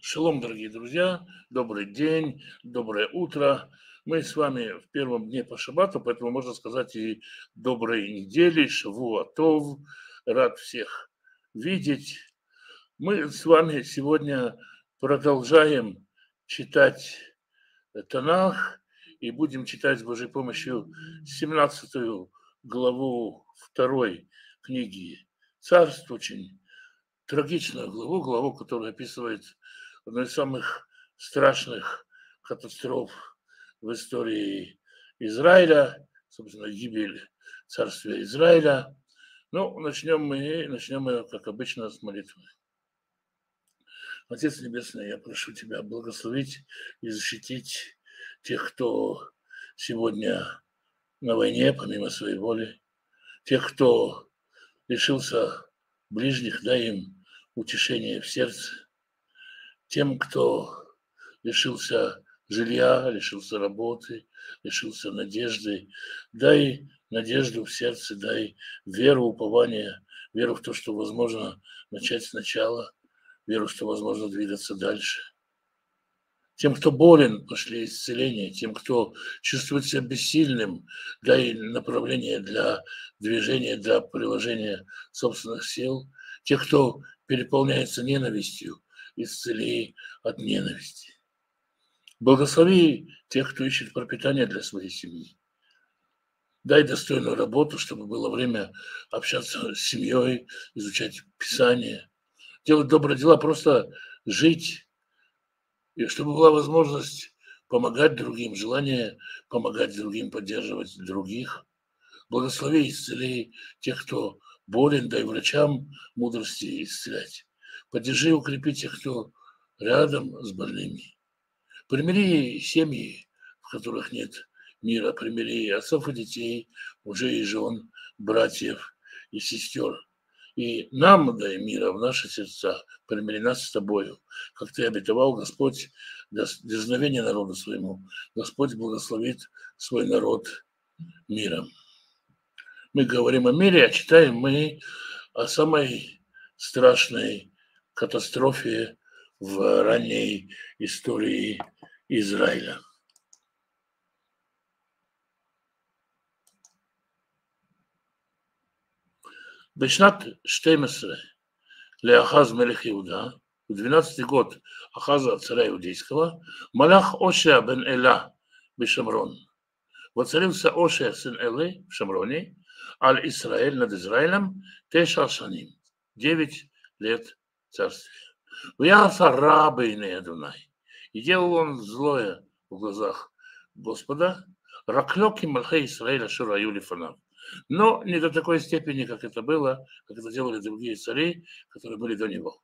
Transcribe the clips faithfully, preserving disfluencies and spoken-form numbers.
Шалом, дорогие друзья, добрый день, доброе утро. Мы с вами в первом дне по шаббату, поэтому можно сказать и доброй недели, шавуа тов. Рад всех видеть. Мы с вами сегодня продолжаем читать Танах и будем читать с Божьей помощью семнадцатую главу второй книги Царств, очень трагичную главу, главу, которая описывает одну из самых страшных катастроф в истории Израиля, собственно, гибель царствия Израиля. Ну, начнем мы, начнем мы, как обычно, с молитвы. Отец Небесный, я прошу Тебя благословить и защитить тех, кто сегодня на войне, помимо своей воли, тех, кто лишился ближних, дай им утешение в сердце, тем, кто лишился жилья, лишился работы, лишился надежды, дай надежду в сердце, дай веру, упование, веру в то, что возможно начать сначала, веру, что возможно двигаться дальше. Тем, кто болен, пошли исцеление, тем, кто чувствует себя бессильным, дай направление для движения, для приложения собственных сил. Тех, кто переполняется ненавистью, исцели от ненависти. Благослови тех, кто ищет пропитание для своей семьи. Дай достойную работу, чтобы было время общаться с семьей, изучать Писание, делать добрые дела, просто жить. И чтобы была возможность помогать другим, желание помогать другим, поддерживать других. Благослови и исцели тех, кто болен, дай врачам мудрости исцелять. Поддержи и укрепи тех, кто рядом с больными. Примири семьи, в которых нет мира, примири отцов и детей, мужей и жен, братьев и сестер. И нам дай мира в наши сердца, примири нас с тобою, как ты обетовал, Господь, для дерзновения народу своему. Господь благословит свой народ миром. Мы говорим о мире, а читаем мы о самой страшной катастрофе в ранней истории Израиля. בשנת שתים עשרה לאחז מלך יהודה, в двенадцатый год Ахаза, царя иудейского, Малах Ошия бен Эла бешамрон. Воцарился Ошия, сын Элы, в Шамроне, аль Исраэль, над Израилем, теша шаним, девять лет царствия. Вяса рабы и Адунай. И делал он злое в глазах Господа, раклёки Малхей Исраэля Шураю Лифанав. Но не до такой степени, как это было, как это делали другие цари, которые были до него.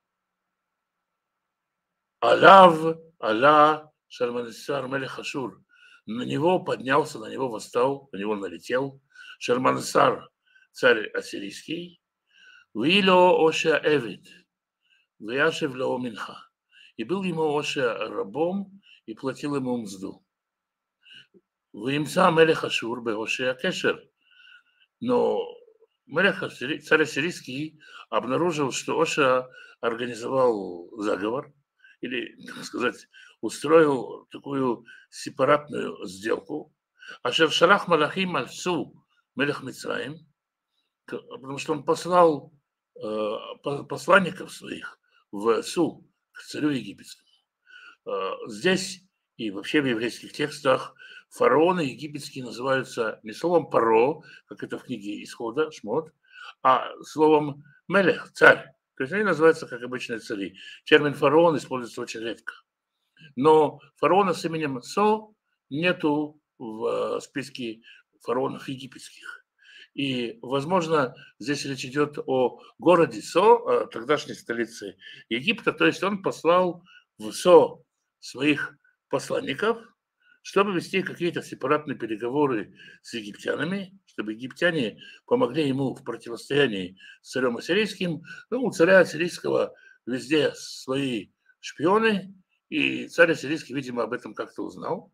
Алав, Алла, Шарманесар, Мелех Ашур. На него поднялся, на него восстал, на него налетел Шарманесар, царь ассирийский. Вило Оша Эвид, Вяшев Ло Минха. И был ему Оша рабом и платил ему мзду. Вимса Мелех Ашур бе Оша Кешер. Но Мелех, царь ассирийский, обнаружил, что Оша организовал заговор, или, так сказать, устроил такую сепаратную сделку. Ашер шарах малахим альсу мелех Мицраим, потому что он послал э, посланников своих в Су, к царю египетскому. Э, здесь и вообще в еврейских текстах фараоны египетские называются не словом паро, как это в книге Исхода, Шмот, а словом мелех, царь. То есть они называются как обычные цари. Термин фараон используется очень редко. Но фараона с именем Со нету в списке фараонов египетских. И, возможно, здесь речь идет о городе Со, тогдашней столице Египта. То есть он послал в Со своих посланников, чтобы вести какие-то сепаратные переговоры с египтянами, чтобы египтяне помогли ему в противостоянии с царем ассирийским. Ну, у царя ассирийского везде свои шпионы, и царь ассирийский, видимо, об этом как-то узнал.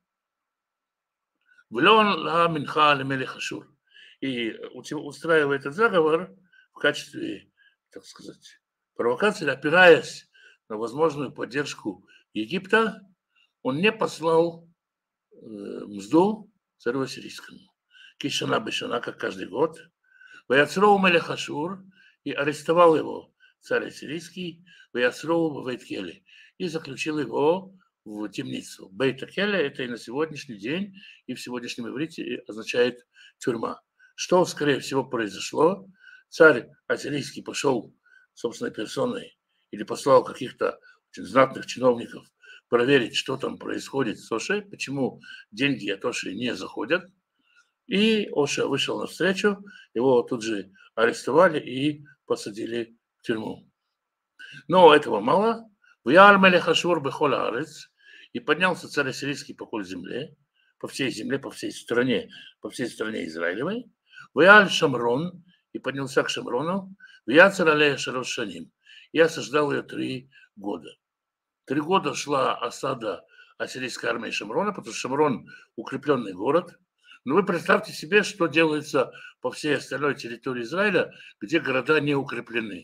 И устраивая этот заговор в качестве, так сказать, провокации, опираясь на возможную поддержку Египта, он не послал э, мзду царю ассирийскому. Кишана бешана, как каждый год. Ваяцроу мелех Ашур, и арестовал его царь ассирийский, Ваяцроу в Бейт-Келе, и заключил его в темницу. Бейт-Келе – это и на сегодняшний день, и в сегодняшнем иврите означает тюрьма. Что, скорее всего, произошло? Царь ассирийский пошел собственной персоной или послал каких-то очень знатных чиновников проверить, что там происходит с Ошей, почему деньги от Оши не заходят. И Оша вышел навстречу, его тут же арестовали и посадили в тюрьму. Но этого мало. И поднялся царь ассирийский по всей земле, по всей земле, по всей стране, по всей стране Израилевой. Ваяль Шамрон, и поднялся к Шамрону, Вяцар алея шалош шаним, и осаждал ее три года. Три года шла осада ассирийской армии Шамрона, потому что Шамрон укрепленный город. Но вы представьте себе, что делается по всей остальной территории Израиля, где города не укреплены.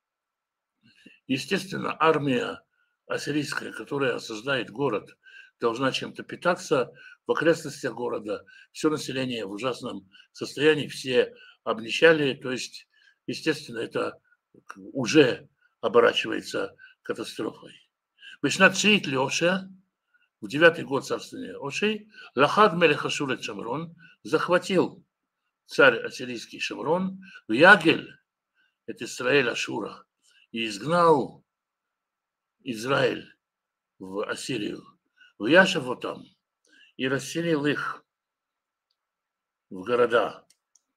Естественно, армия ассирийская, которая осаждает город, должна чем-то питаться. В окрестностях города все население в ужасном состоянии, все обнищали. То есть, естественно, это уже оборачивается катастрофой. Вишнат шиит Леша, в девятый год царствования Ошей, Лахад мелех Ашур эт Шамрон, захватил царь ассирийский Шамрон, в Ягель, это Исраэль Ашура, и изгнал Израиль в Ассирию, в Яшев там, и расселил их в города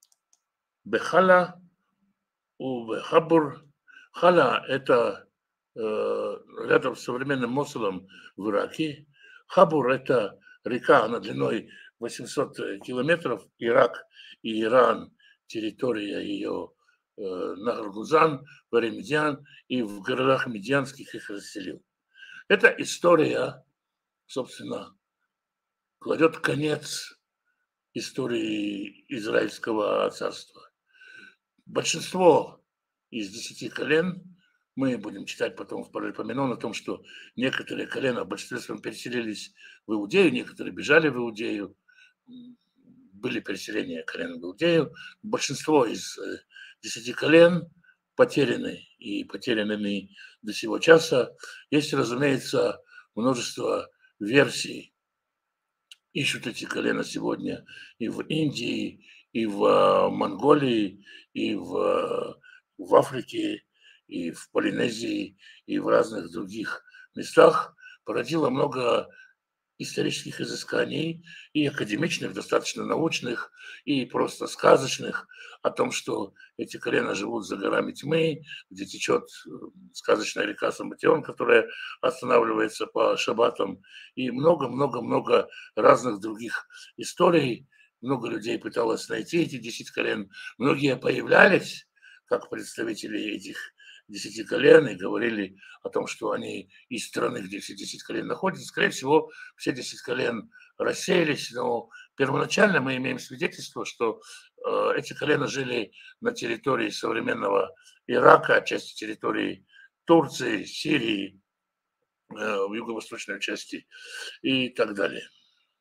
Бехала, у Бехабур. Хала – это э, рядом с современным Мосулом в Ираке. Хабур – это река, она длиной восемьсот километров. Ирак и Иран, территория ее э, Нахар-Гузан, Варе-Медиан, и в городах медианских их расселил. Эта история, собственно, кладет конец истории Израильского царства. Большинство из десяти колен, мы будем читать потом в Паралипоменон о том, что некоторые колена в большинстве своем переселились в Иудею, некоторые бежали в Иудею, были переселения колен в Иудею. Большинство из десяти колен потеряны и потерянными до сего часа. Есть, разумеется, множество версий. Ищут эти колена сегодня и в Индии, и в Монголии, и в, в Африке, и в Полинезии, и в разных других местах. Породило много исторических изысканий, и академичных, достаточно научных, и просто сказочных, о том, что эти колена живут за горами тьмы, где течет сказочная река Самбатион, которая останавливается по шаббатам, и много-много-много разных других историй. Много людей пыталось найти эти десять колен. Многие появлялись как представители этих десяти колен и говорили о том, что они из страны, где все десять колен находятся. Скорее всего, все десять колен рассеялись, но первоначально мы имеем свидетельство, что э, эти колена жили на территории современного Ирака, отчасти территории Турции, Сирии, э, в юго-восточной части и так далее.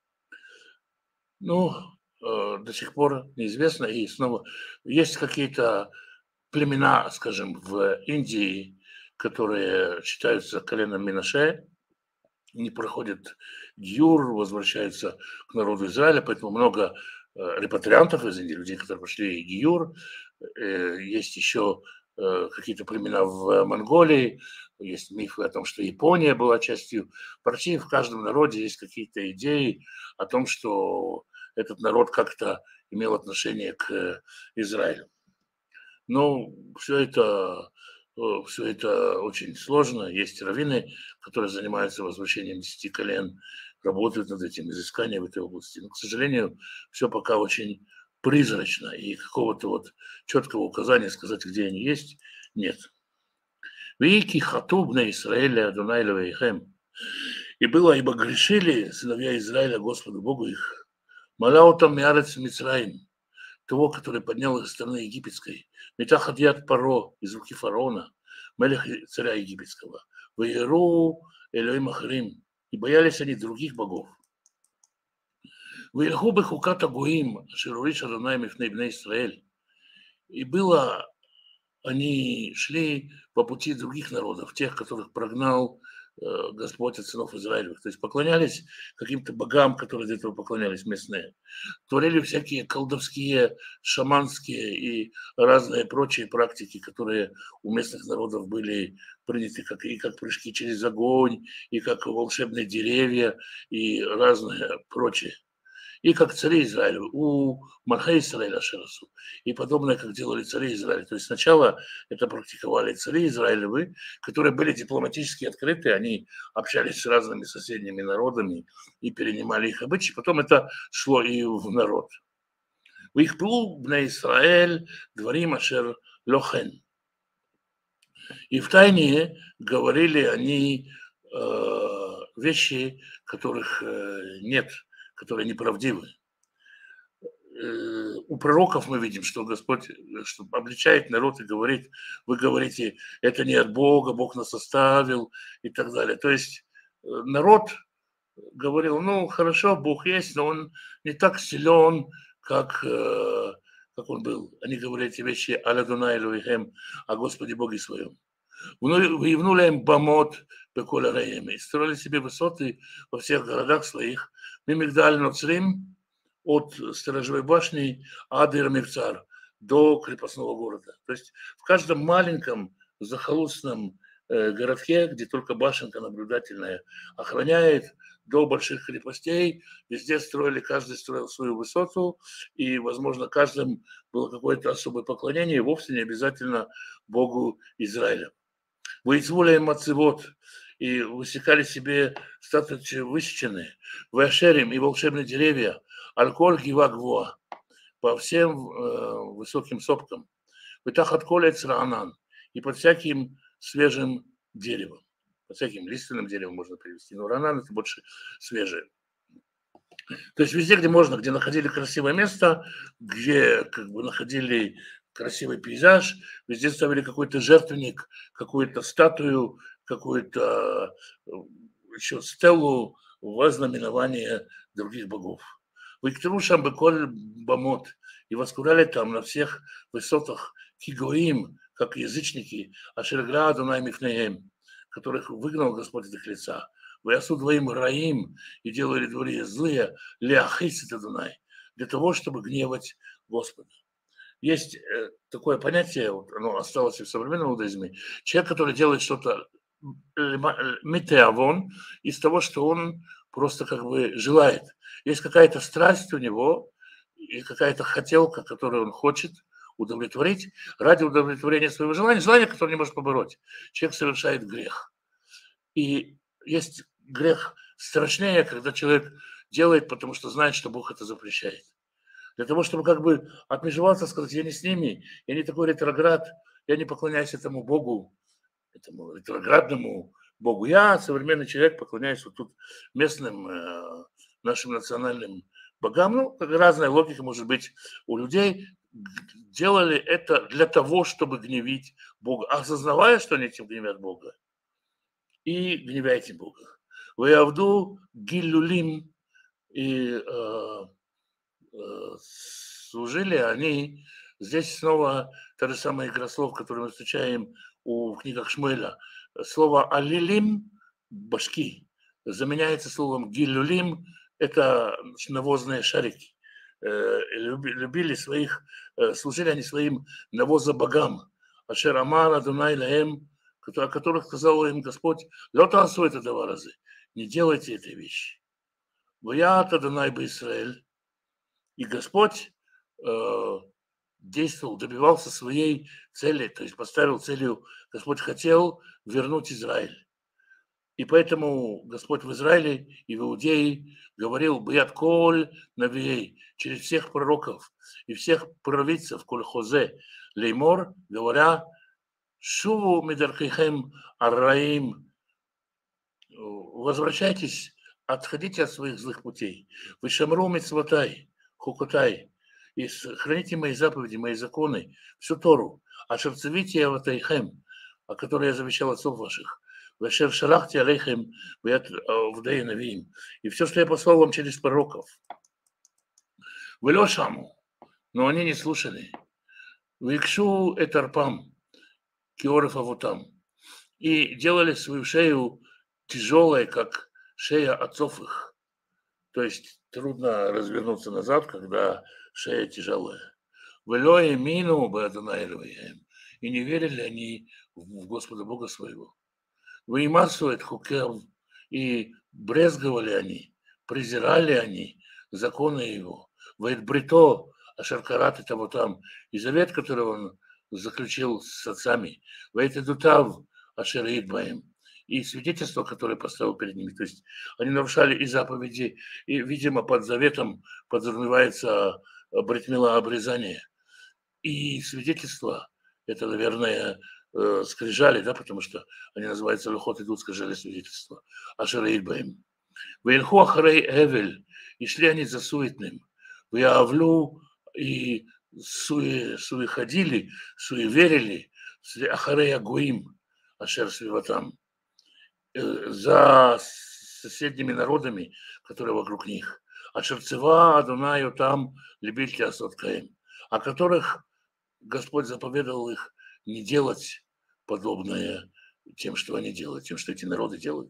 Ну, э, до сих пор неизвестно, и снова есть какие-то племена, скажем, в Индии, которые считаются коленом Менаше, не проходят гиур, возвращаются к народу Израиля, поэтому много э, репатриантов из Индии, людей, которые прошли гиур. Э, есть еще э, какие-то племена в Монголии, есть мифы о том, что Япония была частью. Почти в каждом народе есть какие-то идеи о том, что этот народ как-то имел отношение к Израилю. Но все это, все это очень сложно. Есть раввины, которые занимаются возвращением десяти колен, работают над этим, изысканием в этой области. Но, к сожалению, все пока очень призрачно, и какого-то вот четкого указания сказать, где они есть, нет. «Вики хатуб на Израиля Адонай левейхем». И было, ибо грешили сыновья Израиля Господу Богу их. «Малаутам миарец Мицраим», того, который поднял их из страны египетской, Метахадьят Паро, из руки фараона, мелех царя египетского, Ваеру Элоим Ахарим, и боялись они других богов. Ваилху бехуката гуим, шируриш Адонай мифней бней Исраэль. И было, они шли по пути других народов, тех, которых прогнал э, Господь от сынов Израилевых. То есть поклонялись каким-то богам, которые до этого поклонялись местные. Творили всякие колдовские, шаманские и разные прочие практики, которые у местных народов были приняты, как, и как прыжки через огонь, и как волшебные деревья, и разные прочие. И как цари Израиля, у Мальха Исраиля Шерасу, и подобное, как делали цари Израиля. То есть сначала это практиковали цари Израилевы, которые были дипломатически открыты, они общались с разными соседними народами и перенимали их обычаи, потом это шло и в народ. В их плу бне Исраэль дворим ашер лохен. И в тайне говорили они э, вещи, которых э, нет, которые неправдивы. У пророков мы видим, что Господь что обличает народ и говорит, вы говорите, это не от Бога, Бог нас оставил и так далее. То есть народ говорил, ну хорошо, Бог есть, но он не так силен, как, как он был. Они говорили эти вещи «Аля Дунай Элоихем», о Господе Боге своем. Выявнули им бамот беколя раем, и строили себе высоты во всех городах своих. Мимигдаль Ноцрим, от сторожевой башни Адыр Мивцар до крепостного города. То есть в каждом маленьком захолустном э, городке, где только башенка наблюдательная охраняет, до больших крепостей, везде строили, каждый строил свою высоту, и, возможно, каждым было какое-то особое поклонение, и вовсе не обязательно Богу Израиля. Воизволя мацевод, и высекали себе статуи высеченные, вэшерим и волшебные деревья, алкоголь гива гвоа, по всем э, высоким сопкам, вытахат колец раанан, и под всяким свежим деревом, под всяким лиственным деревом можно привести, но ранан это больше свежее. То есть везде, где можно, где находили красивое место, где как бы находили красивый пейзаж, везде ставили какой-то жертвенник, какую-то статую, какую-то еще стелу во знаменование других богов. Виктору Шамбеколь Бамот, и воскуряли там на всех высотах кигоим, как язычники, Ашергра Адонай Мифнеем, которых выгнал Господь из их лица. Ваясу двоим раим, и делали дворе злые, ляхисит Адонай, для того, чтобы гневать Господа. Есть такое понятие, вот оно осталось и в современном иудаизме, человек, который делает что-то митеавон из того, что он просто как бы желает. Есть какая-то страсть у него, и какая-то хотелка, которую он хочет удовлетворить ради удовлетворения своего желания, желание, которое не может побороть. Человек совершает грех. И есть грех страшнее, когда человек делает, потому что знает, что Бог это запрещает. Для того, чтобы как бы отмежеваться, сказать, я не с ними, я не такой ретроград, я не поклоняюсь этому Богу, этому ретроградному Богу. Я современный человек, поклоняюсь вот тут местным э, нашим национальным богам. Ну, разная логика может быть у людей. Делали это для того, чтобы гневить Бога, осознавая, что они этим гневят Бога. И гневяйте Бога. Вы авду гиллюлим, и э, служили они, здесь снова та же самая игра слов, которую мы встречаем у, в книгах Шмуэля. Слово алилим, башки, заменяется словом гилюлим, это навозные шарики. Любили своих, служили они своим навозобогам. Ашер амар Адонай лаэм, о которых сказал им Господь, лёта асу это даваразы, не делайте этой вещи. Ваят Адонай бы Исраэль. И Господь э, действовал, добивался своей цели, то есть поставил целью, Господь хотел вернуть Израиль. И поэтому Господь в Израиле и в Иудее говорил «Бьят коль навей» через всех пророков и всех провидцев, коль хозе леймор, говоря «Шуву мидаркихем арраим», возвращайтесь, отходите от своих злых путей. «Вы шамру мицвотай», хукутай, и храните мои заповеди, мои законы, всю Тору, а шерцевите аватайхем, о которой я завещал отцов ваших, Вашер шарахти алейхем вдей навиим. И все, что я послал вам через пророков. Вы лошаму, но они не слушали. Викшу этарпам, киоров авутам. И делали свою шею тяжелой, как шея отцов их. То есть трудно развернуться назад, когда шея тяжелая. Велое мину бадунаилуем. И не верили они в Господа Бога своего. Выимасует хукев, и брезговали они, презирали они законы его. Ваидбрито, ашаркарат и того там, и завет, который он заключил с отцами. Ваидудутав, ашараидбаем. И свидетельство, которое поставил перед ними. То есть они нарушали и заповеди, и, видимо, под заветом подразумевается бритмила обрезание. И свидетельство, это, наверное, э, скрижали, да, потому что они называются лухот идут, скрижали свидетельства. Ашараидбаем. Ваильху ахарей эвель, и шли они за суетным. Ваявлю, и суе, суеходили, суеверили, ахарей агуим, ашер свиватам, за соседними народами, которые вокруг них. Ашерцева, Адунаю там, любите осоткаем, о которых Господь заповедовал их не делать подобное тем, что они делают, тем, что эти народы делают.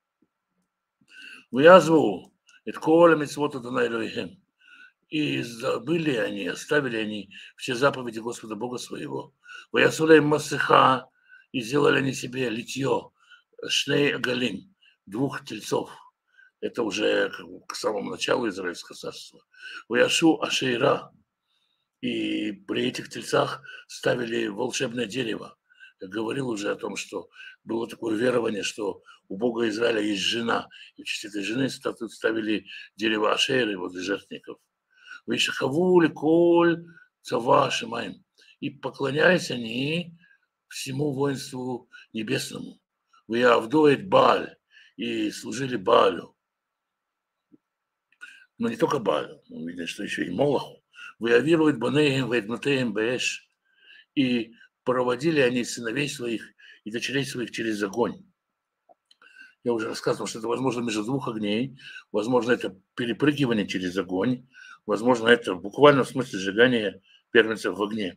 Вязву, это коля митцвот Адонай Элохим. И забыли они, оставили они все заповеди Господа Бога своего. Вясулей масыха, и сделали они себе литье, шней агалим, двух тельцов. Это уже к самому началу Израильского царства. Вяшу ашейра, и при этих тельцах ставили волшебное дерево. Я говорил уже о том, что было такое верование, что у Бога Израиля есть жена, и в честь этой жены ставили дерево Ашеры возле жертвенников. Вишахавули коль цава шимаем. И поклонялись они всему воинству небесному. Виавдоет Бааль, и служили Баалю. Но не только Баалю, видно, что еще и Молоху. Виавирует Банеем, Вейдматеем, Бэш. И проводили они сыновей своих и дочерей своих через огонь. Я уже рассказывал, что это возможно между двух огней, возможно, это перепрыгивание через огонь, возможно, это буквально в смысле сжигания первенцев в огне.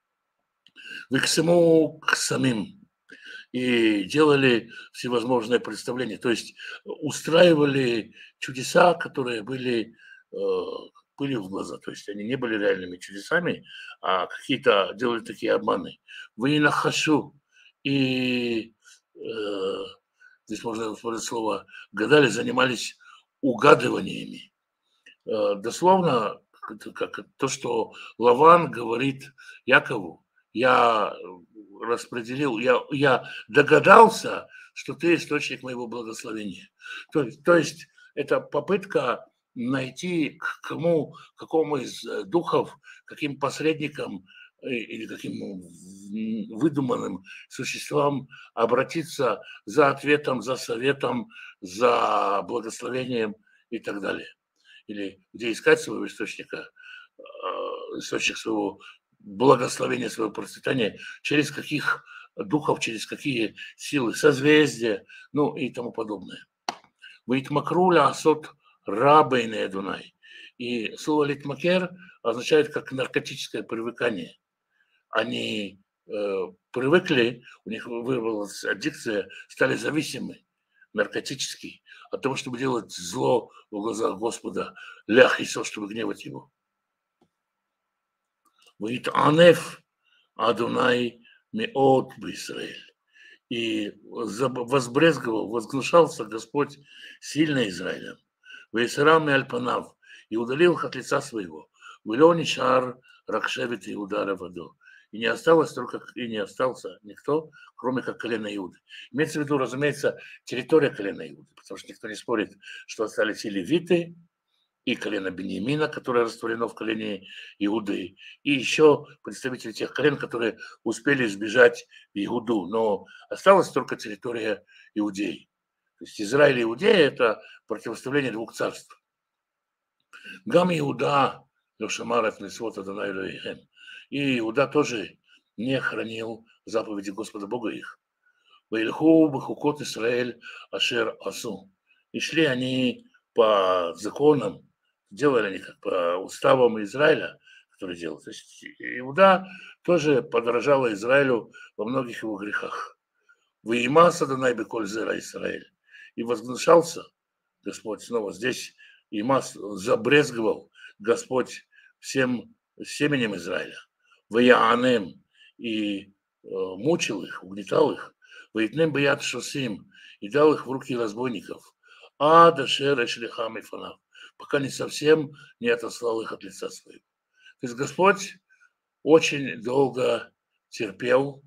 Виксему к самим. И делали всевозможные представления, то есть устраивали чудеса, которые были, были в глаза, то есть они не были реальными чудесами, а какие-то делали такие обманы. Вы нахашу, и э, здесь можно использовать слово гадали, занимались угадываниями. Э, дословно, как то, что Лаван говорит Якову, я распределил, я, я догадался, что ты источник моего благословения. То, то есть это попытка найти к кому, какому из духов, каким посредникам или каким выдуманным существам обратиться за ответом, за советом, за благословением и так далее. Или где искать своего источника, источник своего благословения, своего процветания, через каких духов, через какие силы, созвездия, ну и тому подобное. Вейтмакруля асот рабейне Дунай. И слово литмакер означает как наркотическое привыкание. Они э, привыкли, у них вырвалась аддикция, стали зависимы наркотически от того, чтобы делать зло в глазах Господа, лях и все, чтобы гневать его. Витанеф Адунай меот б'Исраэль. И возбрезговал, возглашался Господь сильно Израилем. Вейсарам альпанав, и удалил их от лица своего. Вилони шар ракшевит и удара воду. И не осталось только, и не остался никто, кроме как колена Иуды. Имеется в виду, разумеется, территория колена Иуды, потому что никто не спорит, что остались и левиты, и колено Беньямина, которое растворено в колене Иуды, и еще представители тех колен, которые успели сбежать в Иуду, но осталась только территория Иудеи. То есть Израиль и Иудея – это противоставление двух царств. Гам Иуда, Лешамар от Митцвот Адонай Элохим. И Иуда тоже не хранил заповеди Господа Бога их. Ваильху бахукот Исраэль ашер асу. И шли они по законам, делали они как по уставам Израиля, который делал. То есть Иуда тоже подражала Израилю во многих его грехах. Ваимас Адонай беколь зера Израиль. И возгнушался Господь снова здесь, Имас забрезговал Господь всем семенем Израиля. Ваяанем и э, мучил их, угнетал их. Ваитнем баят шосим и дал их в руки разбойников. А дашер эшлихам и фанав, пока не совсем не отослал их от лица своего. То есть Господь очень долго терпел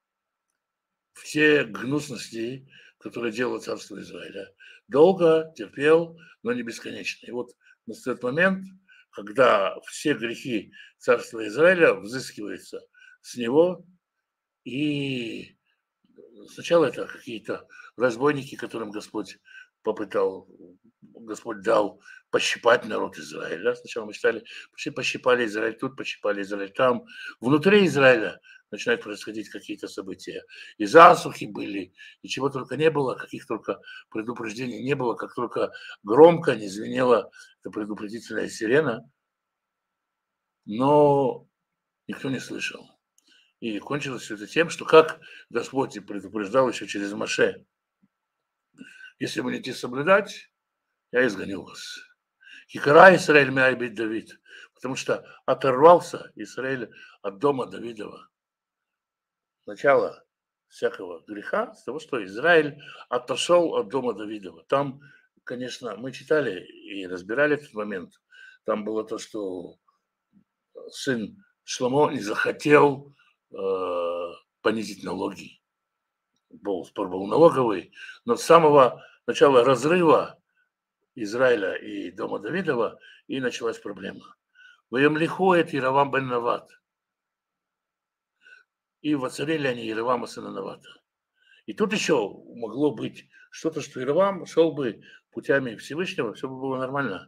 все гнусности, которые делало царство Израиля. Долго терпел, но не бесконечно. И вот настает момент, когда все грехи царства Израиля взыскиваются с него, и сначала это какие-то разбойники, которым Господь попытал, Господь дал пощипать народ Израиля. Сначала мы читали, пощипали Израиль тут, пощипали Израиль там. Внутри Израиля начинают происходить какие-то события. И засухи были, и чего только не было, каких только предупреждений не было, как только громко не звенела эта предупредительная сирена, но никто не слышал. И кончилось все это тем, что как Господь предупреждал еще через Моше: если будете соблюдать, я изгоню вас. Хикара Исраэль мяйбит Давид, потому что оторвался Израиль от дома Давидова. Начало всякого греха с того, что Израиль отошел от дома Давидова. Там, конечно, мы читали и разбирали этот момент. Там было то, что сын Шломо не захотел э, понизить налоги. Был, спор был налоговый, но с самого начала разрыва Израиля и дома Давидова и началась проблема. Ваемлихует Яровам бен Нават. И воцарили они Яровама сына Навата. И тут еще могло быть что-то, что Яровам шел бы путями Всевышнего, все бы было нормально.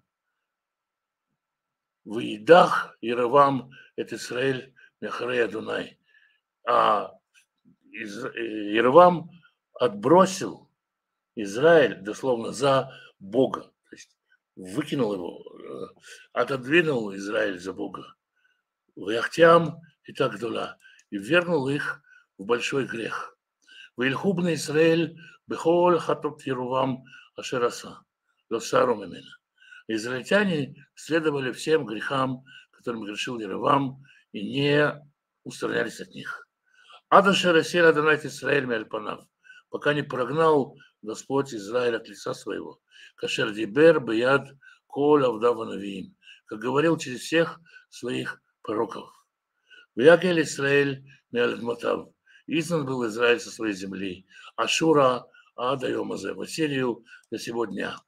В Идах Яровам это Израиль Мяхарея Дунай. А Яровам отбросил Израиль дословно за Бога. То есть выкинул его, отодвинул Израиль за Бога. В Яхтям и так доля. И ввергнул их в большой грех. Вильхубный Израиль бехол хатот Яровам ашераса. Лосару мемена. Израильтяне следовали всем грехам, которым грешил Яровам, и не устранялись от них. Адашер асер Адонай Исраэль мяльпанав, пока не прогнал Господь Израиль от лица своего. Кашер дибер бияд кол авдава навиим, как говорил через всех своих пророков. Вягель Израиль мяльдматав, изгнан был Израиль со своей земли. Ашура адаемазе, в Ассирию до сего дня.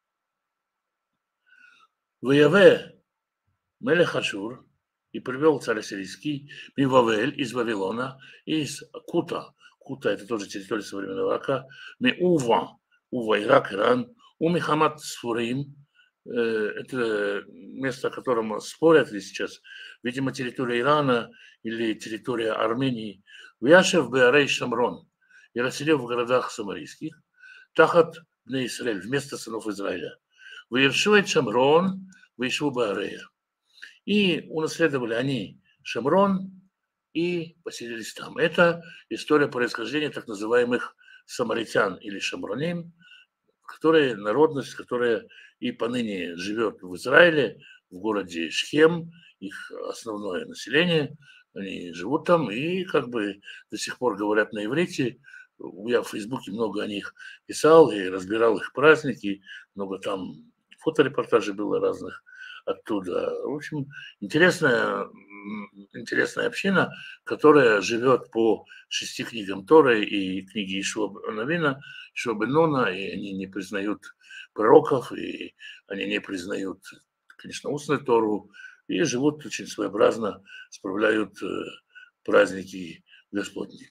Ваяве мелех Ашур, и привел царь ассирийский Мивавель из Вавилона, из Кута. Кута это тоже территория современного Ирака. Миува, Ува, Ирак, Иран. У Михамад Сфурим, это место, о котором спорят ли сейчас, видимо, территория Ирана или территория Армении. Вяшев Беарей Шамрон, и расселил в городах самарийских, Тахат бне Исраэль, вместо сынов Израиля. Ваершует Шамрон, Ваишу Беарея. И унаследовали они Шамрон и поселились там. Это история происхождения так называемых самаритян или шамроним, которые, народность, которая и поныне живет в Израиле, в городе Шхем, их основное население, они живут там и как бы до сих пор говорят на иврите. Я в Фейсбуке много о них писал и разбирал их праздники, много там фоторепортажей было разных оттуда. В общем, интересная, интересная община, которая живет по шести книгам Торы и книге Ишуа Навина, Ишуа бен Нуна, и они не признают пророков, и они не признают, конечно, устную Тору, и живут очень своеобразно, справляют праздники Господни.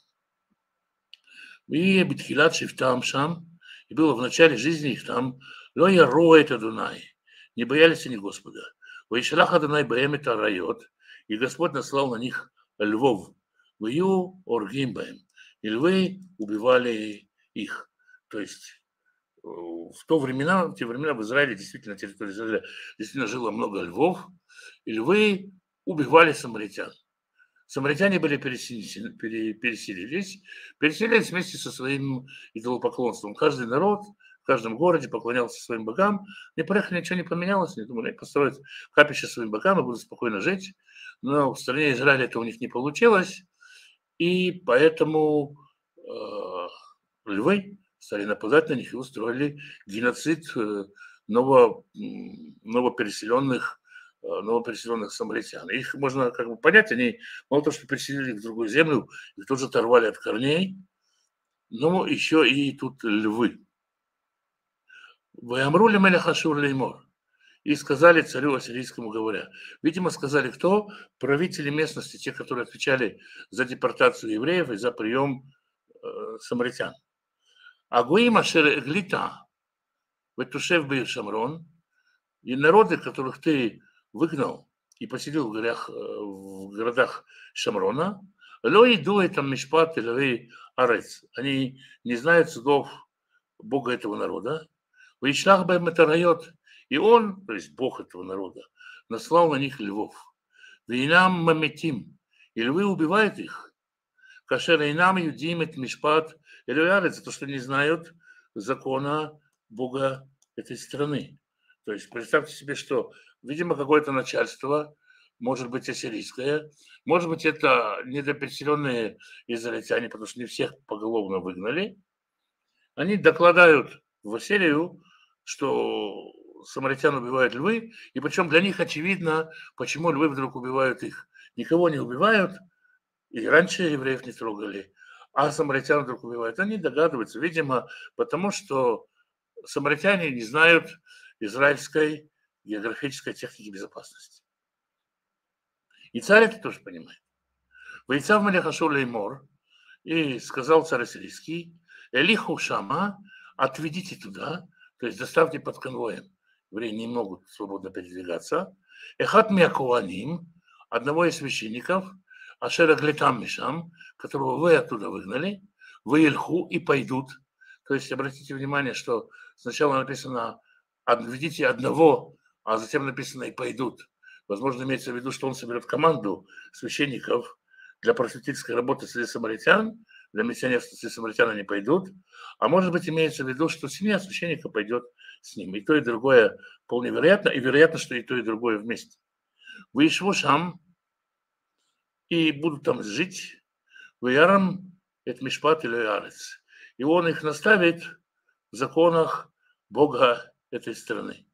И Битхилат Шифтам Шам, и было в начале жизни их там, Ло яро это Дунай, не боялись они Господа. Ваишлах Адонай баэм это райот, и Господь наслал на них львов. Ваю оргим баэм, и львы убивали их. То есть в то времена, в те времена в Израиле, действительно, на территории Израиля действительно жило много львов, и львы убивали самаритян. Самаритяне были переселились, переселились, переселились вместе со своим идолопоклонством. Каждый народ в каждом городе поклонялся своим богам. И поехали, ничего не поменялось. Они думали, построят капище своим богам и будут спокойно жить. Но в стране Израиля это у них не получилось. И поэтому э, львы стали нападать на них и устроили геноцид э, ново, новопереселенных новопереселенных самаритян. Их можно как бы понять, они мало того, что переселили в другую землю, их тоже оторвали от корней, но еще и тут львы. «Ваямрули мелех Ашур леймор». И сказали царю ассирийскому, говоря. Видимо, сказали кто? Правители местности, те, которые отвечали за депортацию евреев и за прием э, самаритян. «Агуим ашер эглита ветушев бир Шамрон». И народы, которых ты выгнал и поселил в, горях, в городах Шамрона, ло иду это мишпат или арец. Они не знают судов Бога этого народа. Вышлах бы метарайот. И он, то есть Бог этого народа, наслал на них львов. Вейнам маметим. И львы убивают их. Кашер инам юдимет мишпат или арец. За то, что не знают закона Бога этой страны. То есть представьте себе, что, видимо, какое-то начальство, может быть, ассирийское, может быть, это недопереселенные израильтяне, потому что не всех поголовно выгнали, они докладывают в Ассирию, что самаритян убивают львы, и причем для них очевидно, почему львы вдруг убивают их. Никого не убивают, и раньше евреев не трогали, а самаритян вдруг убивают. Они догадываются, видимо, потому что самаритяне не знают израильской географической техники безопасности. И царь это тоже понимает. Вейцав мелех Ашур леймор, и сказал царь ассирийский, Элиху Шама, отведите туда, то есть доставьте под конвоем. Евреи не могут свободно передвигаться. Эхат миакуаним, одного из священников, Ашера глитам мишам, которого вы оттуда выгнали, вы ельху и пойдут. То есть обратите внимание, что сначала написано «отведите одного», а затем написано «и пойдут». Возможно, имеется в виду, что он соберет команду священников для просветительской работы среди самаритян, для миссионерства среди самаритян они пойдут, а может быть, имеется в виду, что семья священника пойдет с ним. И то, и другое вполне вероятно, и вероятно, что и то, и другое вместе. Вы шам, и будут там жить, вы ярам, это мишпат или арец. И он их наставит в законах Бога этой страны.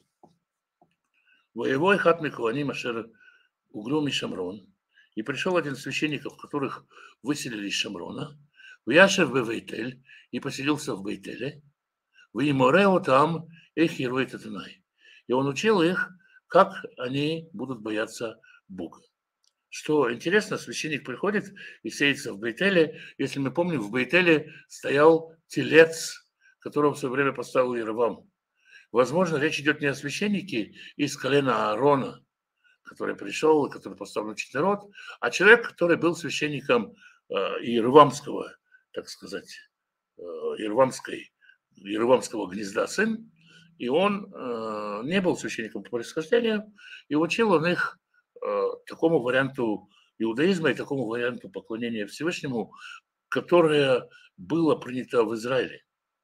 Воевой хат микуаним ашер угрюми Шамрон. И пришел один из священников, которых выселили из Шамрона, в Яшев в Бейтель, и поселился в Бейтеле, в Иморео там их герой Татанай. И он учил их, как они будут бояться Бога. Что интересно, священник приходит и сеется в Бейтеле. Если мы помним, в Бейтеле стоял телец, которого в свое время поставил Иеровам. Возможно, речь идет не о священнике из колена Аарона, который пришел и который поставил учить народ, а человек, который был священником э, Иеровамского, так сказать, э, Иеровамской, Иеровамского гнезда сын, и он э, не был священником по происхождению, и учил он их э, такому варианту иудаизма и такому варианту поклонения Всевышнему, которое было принято в Израиле.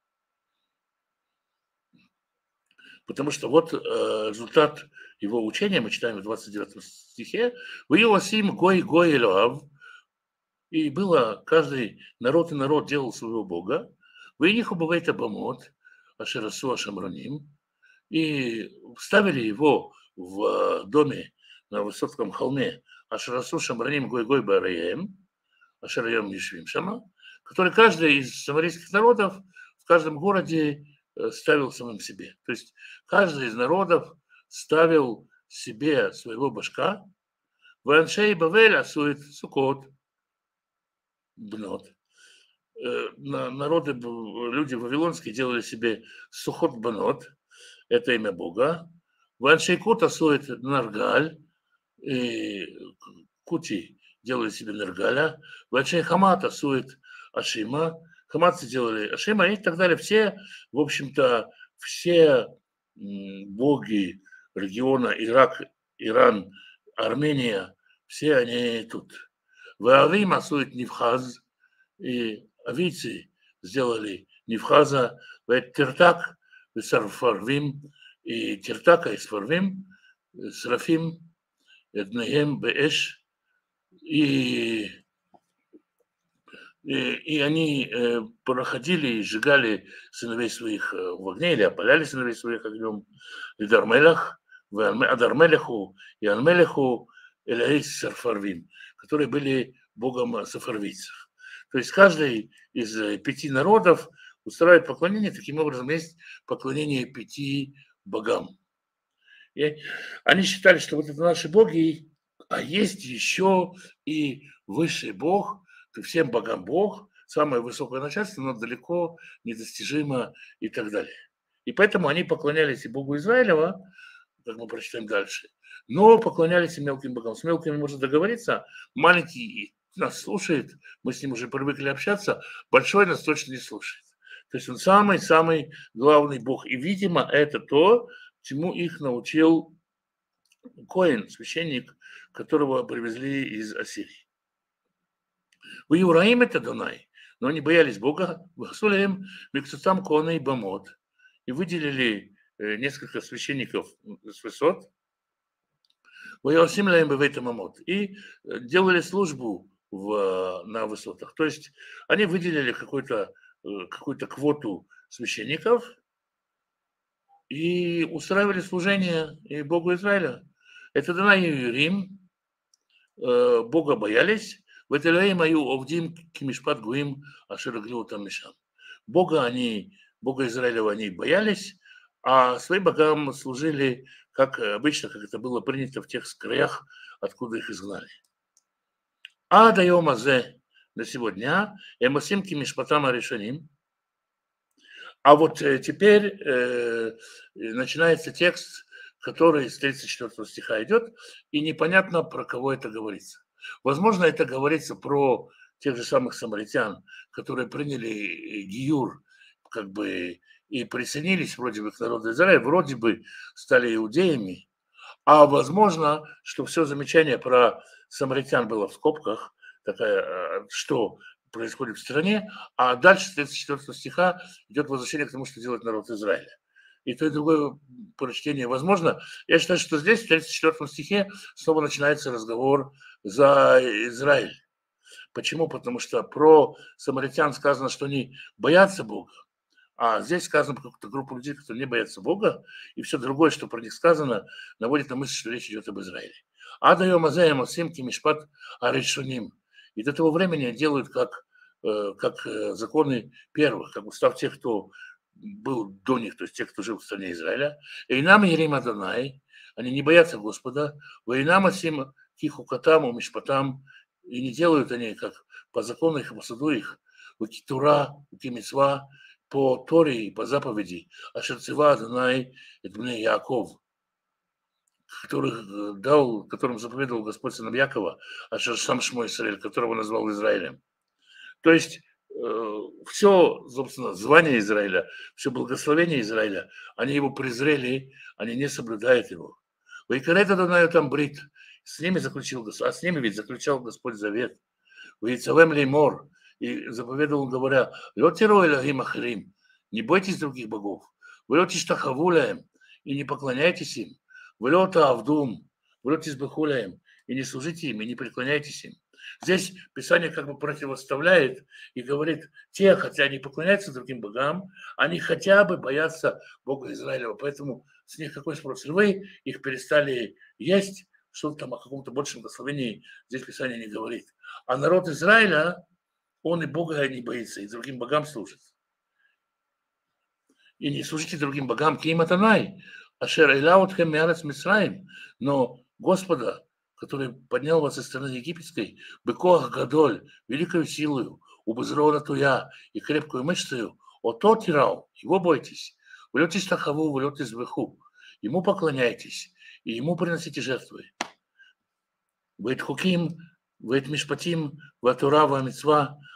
Потому что вот э, результат его учения, мы читаем в двадцать девятом стихе, «В Иосим гой гой элоав», и было, каждый народ и народ делал своего Бога, «В Иниху бывает абамот», «Ашерасу ашамроним», и вставили его в доме на высоком холме «Ашерасу шамроним гой гой бараем», «Ашерайом ешвим шама», который каждый из самарийских народов в каждом городе ставил самим себе. То есть каждый из народов ставил себе своего башка. Ваншей Бавель асует сукот бнот. Народы, люди вавилонские делали себе сухот бнот, это имя Бога. Ваншей Кут асует наргаль, и кути делали себе наргаля. Ваншей Хамат асует Ашима, хамадцы делали Ашима и так далее. Все, в общем-то, все боги региона Ирак, Иран, Армения, все они тут. Ваали масует Нивхаз, и авийцы сделали Нивхаза, Тертак, Сарфарвим, и Тертака и Сфарвим, Срафим, Эднеем, Беэш, и, и, и они э, проходили и сжигали сыновей своих в огне, или опаляли сыновей своих огнем, и Дармелах, Адармелеху и Анмелеху, Элаис Сарфарвим, которые были богом сафарвийцев. То есть каждый из пяти народов устраивает поклонение, таким образом есть поклонение пяти богам. И они считали, что вот это наши боги, а есть еще и высший бог, всем богам бог, самое высокое начальство, но далеко недостижимо и так далее. И поэтому они поклонялись и богу Израилева, как мы прочитаем дальше, но поклонялись и мелким богам. С мелкими можно договориться, маленький нас слушает, мы с ним уже привыкли общаться, большой нас точно не слушает. То есть он самый-самый главный бог. И, видимо, это то, чему их научил Коэн, священник, которого привезли из Ассирии. У Юраим это Дунай, но они боялись Бога, Сулеем, Миксутам, Коны и Бамот, и выделили несколько священников с высот, и делали службу в, на высотах. То есть они выделили какую-то какую-то квоту священников и устраивали служение и Богу Израиля. Это Дунай и Юрим, Бога боялись, в Этелей мою овдим кимишпат гуим ашераглю там мишам. Бога они, Бога Израилева они боялись, а своим богам служили, как обычно, как это было принято в тех краях, откуда их изгнали. А даем азе до сегодня, эмасим кимишпатам решеним. А вот теперь э, начинается текст, который с тридцать четвёртого стиха идет, и непонятно, про кого это говорится. Возможно, это говорится про тех же самых самаритян, которые приняли гиюр, как бы, и присоединились вроде бы к народу Израиля, вроде бы стали иудеями, а возможно, что все замечание про самаритян было в скобках, такая, что происходит в стране, а дальше с тридцать четвёртого стиха идет возвращение к тому, что делает народ Израиля. И то, и другое прочтение возможно. Я считаю, что здесь, в тридцать четвёртом стихе, снова начинается разговор за Израиль. Почему? Потому что про самаритян сказано, что они боятся Бога, а здесь сказано про какую-то группу людей, которые не боятся Бога, и все другое, что про них сказано, наводит на мысль, что речь идет об Израиле. А даем азеем асим кимишпат арешуним. И до того времени делают как, как законы первых, как устав тех, кто был до них, то есть тех, кто жил в стране Израиля. И нам Ерим Адонай, они не боятся Господа, войнам асим кихукатам, умишпатам, и не делают они, как по закону их, по суду их, у китура, у кимицва, по Торе и по заповеди, Ашерцева Адонай, Эдмне Яаков, которых дал, которым заповедовал Господь сыном Якова, Ашер сам Шмой Исраиль, которого назвал Израилем. То есть э, все, собственно, звание Израиля, все благословение Израиля, они его презрели, они не соблюдают его. Вайкарета Донаю там брит, с ними заключил Господь, а с ними ведь заключал Господь завет. Вайцавем леймор, и заповедовал, говоря, лётиро элохим ахрим, не бойтесь других богов, вы лётиш тахавуляем, и не поклоняйтесь им, вы лёта авдум, вы лётиш бахуляем, и не служите им, и не преклоняйтесь им. Здесь Писание как бы противоставляет и говорит, те, хотя они поклоняются другим богам, они хотя бы боятся Бога Израилева, поэтому с них какой спрос? Вы их перестали есть, что-то там о каком-то большем благословении здесь Писание не говорит. А народ Израиля, он и Бога не боится, и другим богам служит. И не служите другим богам, ким атанай, ашер элаутхем миарец мисраим, но Господа, который поднял вас из страны египетской, быкоах гадоль, великою силою, убызрона туя и крепкую мышцею, ото тирау, его бойтесь, влетись тахаву, влетись веху, ему поклоняйтесь, и ему приносите жертвы. Вейт хуким, вейт мишпатим, ватура, вамицва,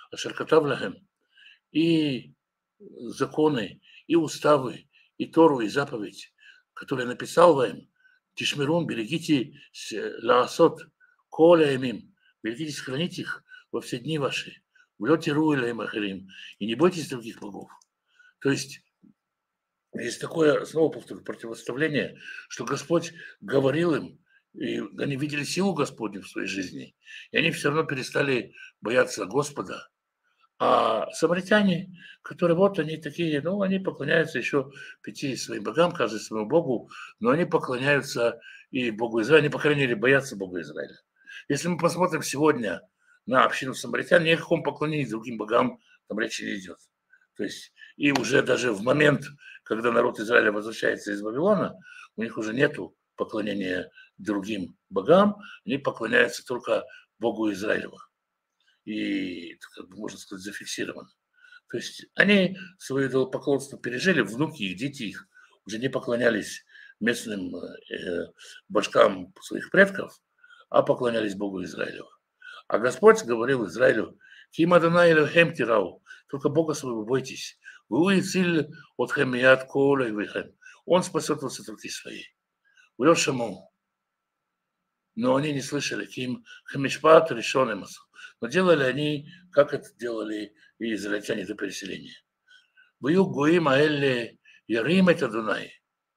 ашеркатав и законы, и уставы, и Тору, и заповедь, которые написал вам, Тишмирун, берегите лаасот, коля имим, берегитесь хранить их во все дни ваши, в лете руэля и махарим, и не бойтесь других богов. То есть есть такое, снова повторю, противоставление, что Господь говорил им, и они видели силу Господню в своей жизни, и они все равно перестали бояться Господа. А самаритяне, которые вот они такие, ну, они поклоняются еще пяти своим богам, каждый своему богу, но они поклоняются и Богу Израиля, они, по крайней мере, боятся Бога Израиля. Если мы посмотрим сегодня на общину самаритян, ни о каком поклонении другим богам там речи не идет. То есть и уже даже в момент, когда народ Израиля возвращается из Вавилона, у них уже нету поклонения другим богам, они поклоняются только Богу Израилеву. И, как бы, можно сказать, зафиксировано. То есть они свое идолопоклонство пережили, внуки их, дети их уже не поклонялись местным э, божкам своих предков, а поклонялись Богу Израилеву. А Господь говорил Израилю: «Ким Адонай Элохем тирау», только Бога своего бойтесь. «Вы уициль от хемият кола и вихем». Он спасет вас от руки своей. Улешему. Но они не слышали, ким хамишпат решен масу. Но делали они, как это делали и израильтяне до переселения. Бою гоим аэлле ярим это Дунай.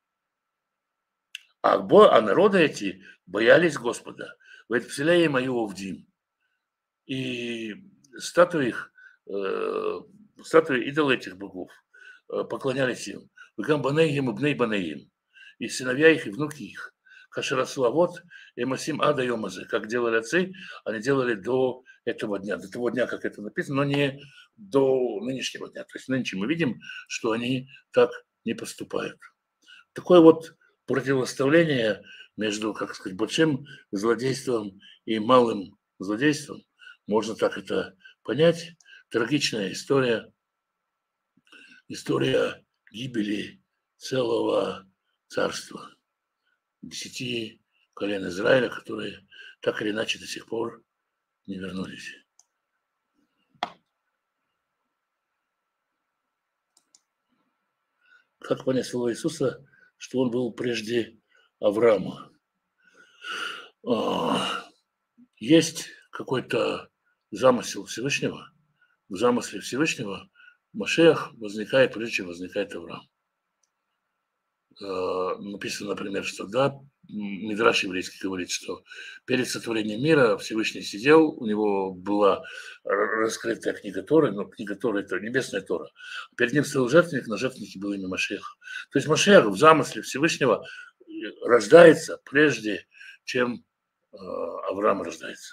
А, а народы эти боялись Господа. В это вселяя мою овдим. И статуи их, э, статуи идолы этих богов э, поклонялись им. Гамбанеим и бней-банеим. И сыновья их, и внуки их. Кашерасуавот и Масим Ада Йомазы, как делали отцы, они делали до этого дня, до того дня, как это написано, но не до нынешнего дня. То есть нынче мы видим, что они так не поступают. Такое вот противоставление между, как сказать, большим злодейством и малым злодейством, можно так это понять. Трагичная история, история гибели целого царства. Десяти колен Израиля, которые так или иначе до сих пор не вернулись. Как понять слово Иисуса, что он был прежде Авраама? Есть какой-то замысел Всевышнего. В замысле Всевышнего Машиах возникает, прежде чем возникает Авраам. Написано, например, что да, Мидраш еврейский говорит, что перед сотворением мира Всевышний сидел, у него была раскрытая книга Торы, но книга Торы – это небесная Тора. Перед ним стоял жертвенник, на жертвеннике было имя Машиаха. То есть Машиах в замысле Всевышнего рождается прежде, чем Авраам рождается.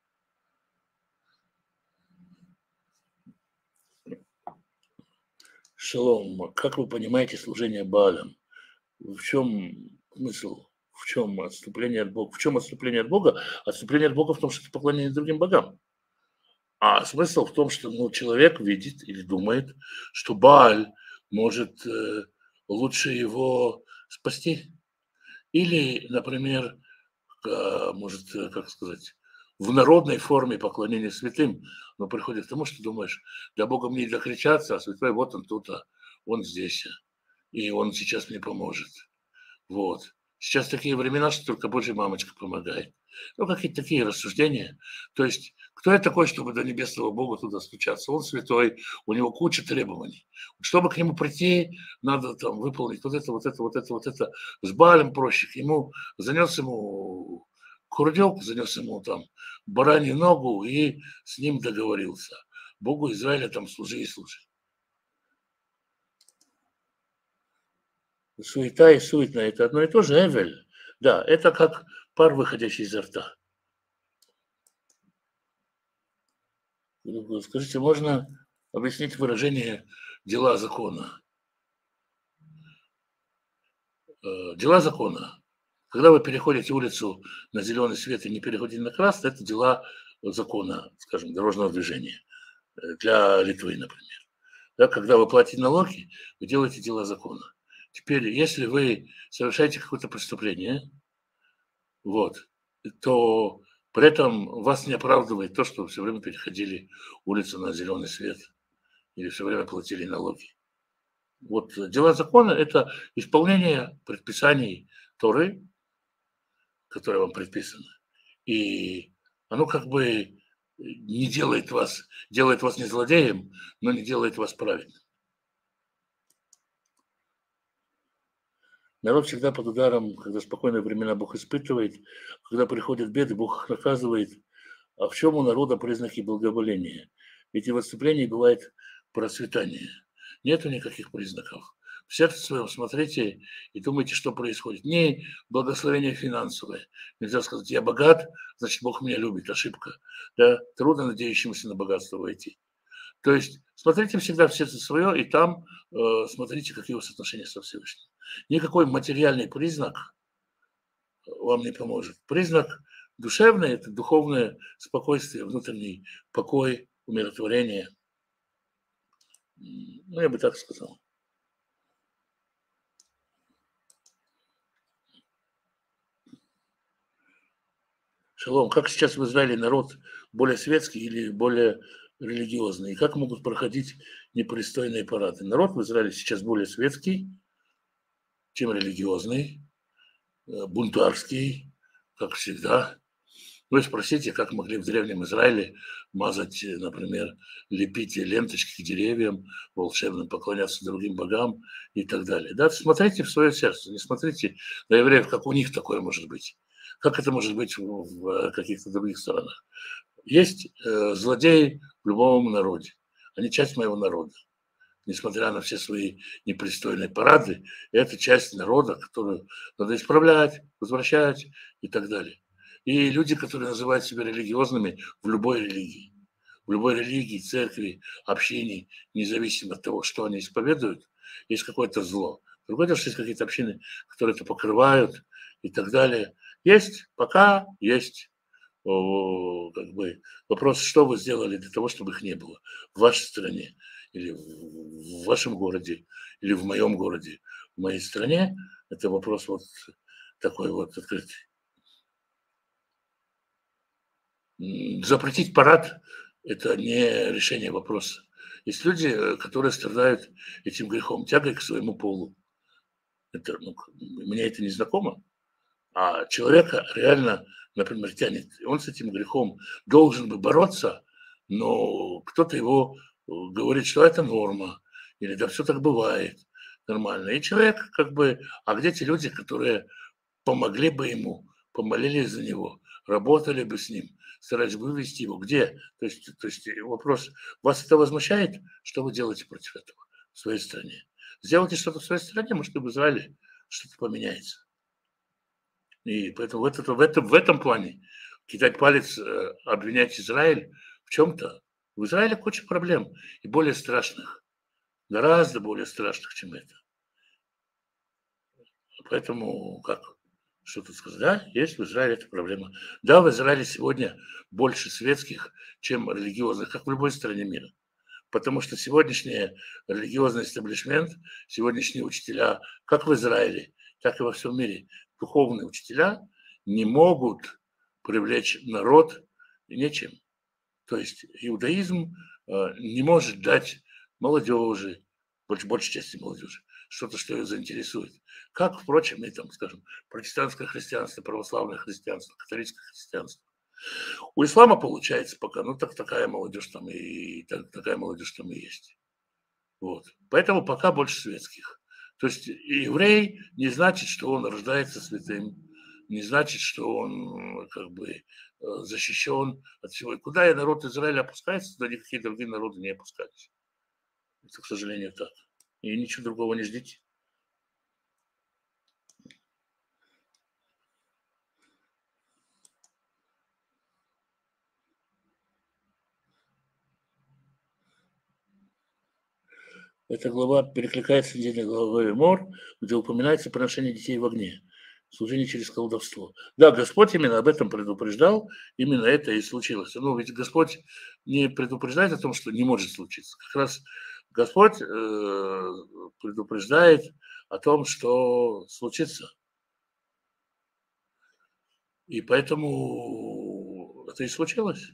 Шалом, как вы понимаете служение Баалям? В чем смысл? В чем отступление от Бога? В чем отступление от Бога? Отступление от Бога в том, что это поклонение другим богам. А смысл в том, что ну, человек видит или думает, что Бааль может э, лучше его спасти. Или, например, э, может, как сказать, в народной форме поклонения святым, но приходит к тому, что думаешь, для Бога мне не докричаться, а святой вот он тут, а он здесь. И он сейчас мне поможет. Вот. Сейчас такие времена, что только Божья мамочка помогает. Ну, какие-то такие рассуждения. То есть, кто я такой, чтобы до небесного Бога туда стучаться? Он святой, у него куча требований. Чтобы к нему прийти, надо там выполнить вот это, вот это, вот это, вот это. С Баалем проще. Ему занес ему курдёк, занес ему там баранью ногу и с ним договорился. Богу Израиля там служи и служи. Суета и суетно – это одно и то же, эвель. Да, это как пар, выходящий изо рта. Скажите, можно объяснить выражение «дела закона»? Дела закона. Когда вы переходите улицу на зеленый свет и не переходите на красный, это дела закона, скажем, дорожного движения. Для Литвы, например. Да, когда вы платите налоги, вы делаете дела закона. Теперь, если вы совершаете какое-то преступление, вот, то При этом вас не оправдывает то, что вы все время переходили улицу на зеленый свет или все время платили налоги. Вот дела закона – это исполнение предписаний Торы, которые вам предписаны. И оно как бы не делает вас, делает вас не злодеем, но не делает вас праведным. Народ всегда под ударом, когда спокойные времена Бог испытывает, когда приходят беды, Бог их наказывает. А в чем у народа признаки благоволения? Ведь и в отступлении бывает процветание. Нету никаких признаков. В сердце своем смотрите и думайте, что происходит. Не благословение финансовое. Нельзя сказать, я богат, значит, Бог меня любит. Ошибка. Да? Трудно надеющимся на богатство войти. То есть смотрите всегда в сердце свое, и там э, смотрите, какие у вас отношения со Всевышним. Никакой материальный признак вам не поможет. Признак душевный – это духовное спокойствие, внутренний покой, умиротворение. Ну, я бы так сказал. Шалом, как сейчас в Израиле народ более светский или более религиозный? И как могут проходить непристойные парады? Народ в Израиле сейчас более светский, чем религиозный, бунтарский, как всегда. Вы спросите, как могли в Древнем Израиле мазать, например, лепить ленточки к деревьям, волшебным, поклоняться другим богам и так далее. Да, смотрите в свое сердце, не смотрите на евреев, как у них такое может быть. Как это может быть в каких-то других странах. Есть э, злодеи в любом народе. Они часть моего народа. Несмотря на все свои непристойные парады, это часть народа, которую надо исправлять, возвращать и так далее. И люди, которые называют себя религиозными в любой религии, в любой религии, церкви, общине, независимо от того, что они исповедуют, есть какое-то зло. Другое дело, что есть какие-то общины, которые это покрывают и так далее. Есть, пока есть о, как бы, вопрос, что вы сделали для того, чтобы их не было в вашей стране, или в вашем городе, или в моем городе, в моей стране. Это вопрос вот такой вот открытый. Запретить парад – это не решение вопроса. Есть люди, которые страдают этим грехом, тягой к своему полу. Это, ну, мне это не знакомо. А человека реально, например, тянет. Он с этим грехом должен бы бороться, но кто-то его говорит, что это норма, или да все так бывает, нормально. И человек как бы, а где те люди, которые помогли бы ему, помолились за него, работали бы с ним, старались вывести его, где? То есть, то есть вопрос, вас это возмущает? Что вы делаете против этого в своей стране? Сделайте что-то в своей стране, может, и в Израиле что-то поменяется. И поэтому в, этот, в, этом, в этом плане кидать палец, обвинять Израиль в чем-то. В Израиле куча проблем, и более страшных, гораздо более страшных, чем это. Поэтому как? Что тут сказать? Да, есть в Израиле эта проблема. Да, в Израиле сегодня больше светских, чем религиозных, как в любой стране мира. Потому что сегодняшний религиозный истеблишмент, сегодняшние учителя, как в Израиле, так и во всем мире, духовные учителя не могут привлечь народ ничем. То есть иудаизм не может дать молодежи, больш, большей части молодежи, что-то, что ее заинтересует. Как, впрочем, и там, скажем, протестантское христианство, православное христианство, католическое христианство. У ислама получается пока, ну так такая молодежь там и так, такая молодежь там и есть. Вот. Поэтому пока больше светских. То есть еврей не значит, что он рождается святым, не значит, что он как бы защищен от всего. И куда и народ Израиля опускается, туда никакие другие народы не опускались. Это, к сожалению, так. И ничего другого не ждите. Эта глава перекликается с недельной главой Мор, где упоминается приношение детей в огне, служение через колдовство. Да, Господь именно об этом предупреждал, именно это и случилось. Ну, ведь Господь не предупреждает о том, что не может случиться. Как раз Господь э, предупреждает о том, что случится. И поэтому это и случилось.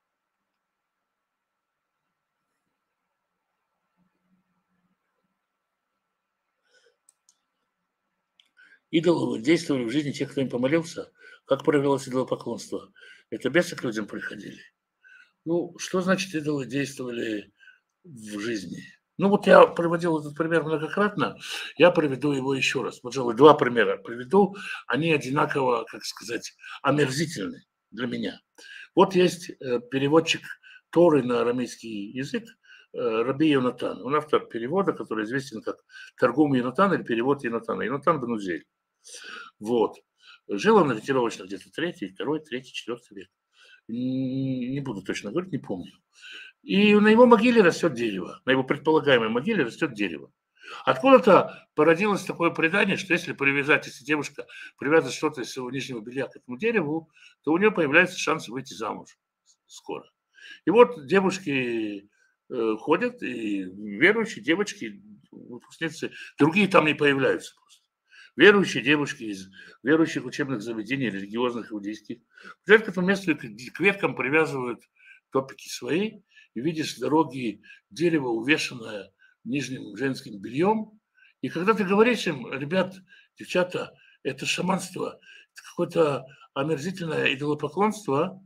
Идолы действовали в жизни тех, кто им помолился. Как проявлялось идолопоклонство? Это бесы к людям приходили. Ну, что значит идолы действовали в жизни? Ну, вот я приводил этот пример многократно, я приведу его еще раз. Пожалуй, два примера приведу. Они одинаково, как сказать, омерзительны для меня. Вот есть переводчик Торы на арамейский язык, Раби Йонатан. Он автор перевода, который известен как Таргум Йонатана или перевод Йонатана. Йонатан бен Узель. Вот. Жил он ориентировочно где-то третий, второй, третий, четвертый век. Не буду точно говорить, не помню. И на его могиле растет дерево. На его предполагаемой могиле растет дерево. Откуда-то породилось такое предание, что если привязать, если девушка привязывает что-то из своего нижнего белья к этому дереву, то у нее появляется шанс выйти замуж скоро. И вот девушки э, ходят, и верующие девочки, выпускницы, другие там не появляются просто. Верующие девушки из верующих учебных заведений, религиозных, иудейских, приезжают к этому месту и к веткам привязывают топики свои, и видишь с дороги дерево, увешанное нижним женским бельем. И когда ты говоришь им, ребят, девчата, это шаманство, это какое-то омерзительное идолопоклонство,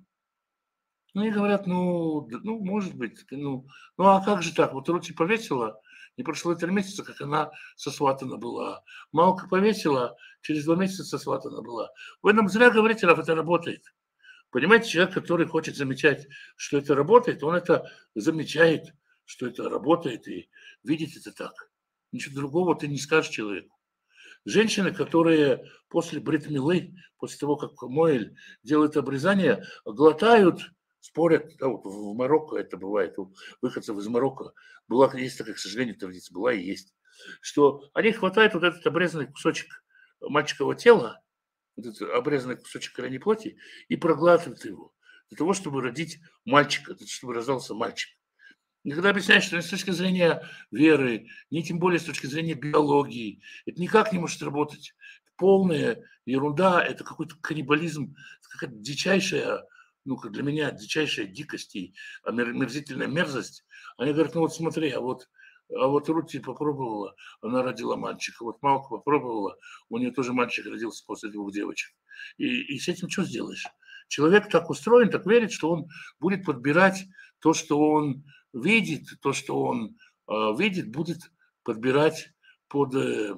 ну и говорят, ну, ну может быть, ну, ну а как же так? Вот Рути повесила, не прошло три месяца, как она сосватана была. Малка повесила, через два месяца сосватана была. Вы нам зря говорите, раз это работает. Понимаете, человек, который хочет замечать, что это работает, он это замечает, что это работает, и видит это так. Ничего другого ты не скажешь человеку. Женщины, которые после брит-милы, после того, как Моэль делает обрезание, глотают, спорят, да, вот в Марокко это бывает, у выходцев из Марокко, была, есть такая, к сожалению, традиция, была и есть, что они хватают вот этот обрезанный кусочек мальчикового тела, этот обрезанный кусочек крайней плоти, и проглатывают его для того, чтобы родить мальчика, чтобы рождался мальчик. И когда объясняешь, что ни с точки зрения веры, ни тем более с точки зрения биологии, это никак не может работать. Это полная ерунда, это какой-то каннибализм, какая-то дичайшая, ну, как для меня, дичайшая дикость и омерзительная мерзость. Они говорят, ну вот смотри, а вот а вот Рути попробовала, она родила мальчика. Вот Малка попробовала, у нее тоже мальчик родился после двух девочек. И, и с этим что сделаешь? Человек так устроен, так верит, что он будет подбирать то, что он видит, то, что он э, видит, будет подбирать под э,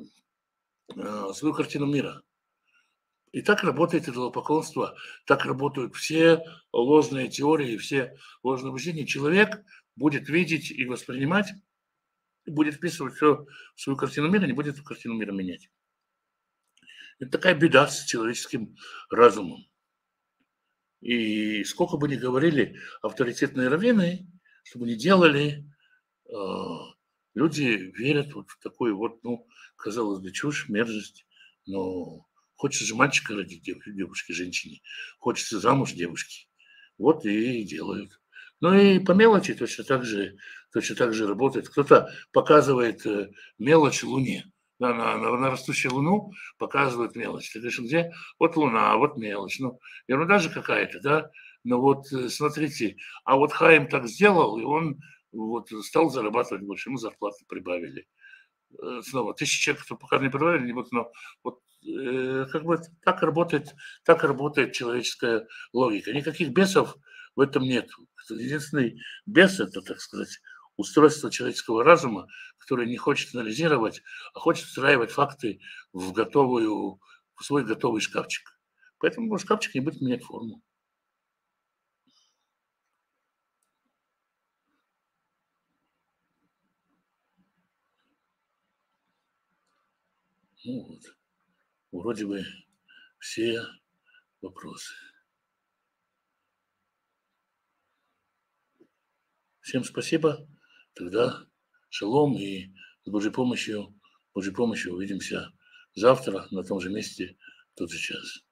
э, свою картину мира. И так работает идолопоклонство, так работают все ложные теории, все ложные убеждения. Человек будет видеть и воспринимать, будет вписывать все в свою картину мира, не будет эту картину мира менять. Это такая беда с человеческим разумом. И сколько бы ни говорили авторитетные раввины, что бы ни делали, люди верят вот в такую вот, ну, казалось бы, чушь, мерзость, но хочется же мальчика родить девушке, женщине, хочется замуж девушке. Вот и делают. Ну и по мелочи точно так же, точно так же работает. Кто-то показывает мелочь Луне. На, на, на растущую Луну показывают мелочь. Ты говоришь, где? Вот Луна, а вот мелочь. Ну, ерунда же какая-то, да? Но вот смотрите, а вот Хаим так сделал, и он вот стал зарабатывать больше, ему зарплату прибавили. Снова, тысячи человек, кто пока не прибавили, не будут, но вот э, как бы так работает, так работает человеческая логика. Никаких бесов в этом нет. Единственный бес – это, так сказать, устройство человеческого разума, которое не хочет анализировать, а хочет встраивать факты в, готовую, в свой готовый шкафчик. Поэтому шкафчик не будет менять форму. Ну вот, вроде бы все вопросы. Всем спасибо. Тогда шалом и с Божьей помощью, Божьей помощью увидимся завтра на том же месте, в тот же час.